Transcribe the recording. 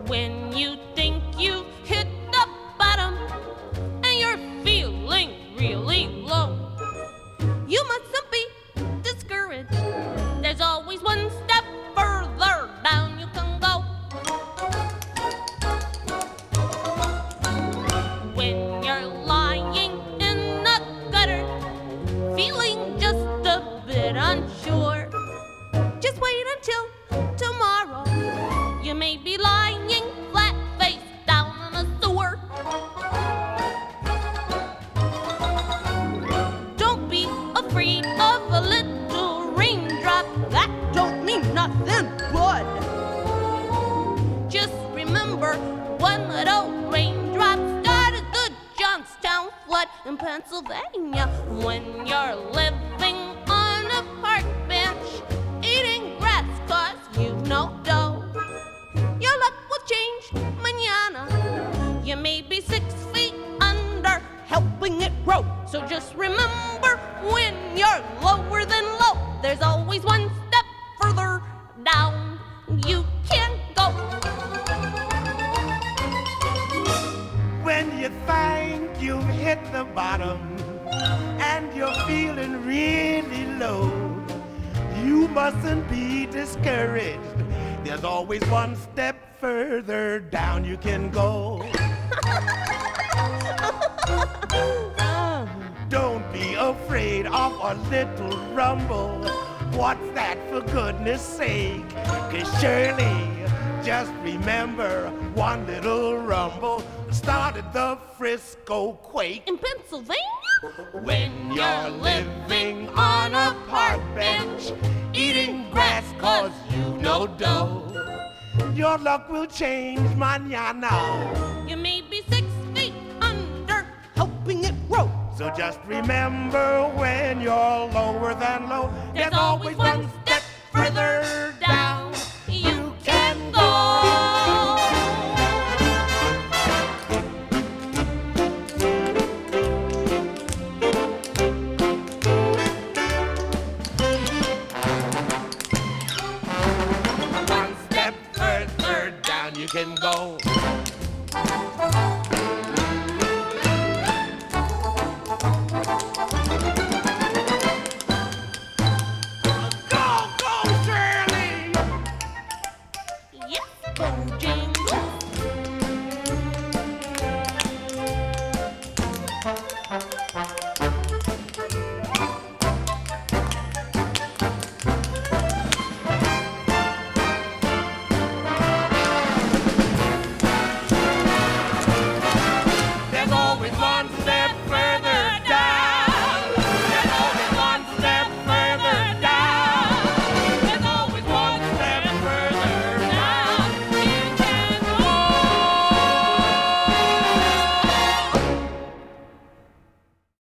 When you think you've hit the bottom and you're feeling really low, you mustn't be discouraged. There's always one step further down you can go. When you're lying in the gutter, feeling just a bit unsure, just wait until tomorrow. You may be lying flat face down in a sewer. Don't be afraid of a little raindrop. That don't mean nothing but just remember one little raindrop started the Johnstown flood in Pennsylvania. When you're living on a park bench eating grass 'cause you've no dough, your luck will change mañana. You may be 6 feet under, helping it grow. So just remember, when you're lower than low, there's always one step further down you can go. When you think you've hit the bottom and you're feeling really low, you mustn't be discouraged. There's always one step further down you can go. Don't be afraid of a little rumble. What's that, for goodness sake? 'Cause surely, just remember, one little rumble started the Frisco quake. In Pennsylvania, When you're living on a park bench, eating grass 'cause you've no dough, your luck will change mañana. you may be 6 feet under, helping it grow. So just remember, when you're lower than low, there's always one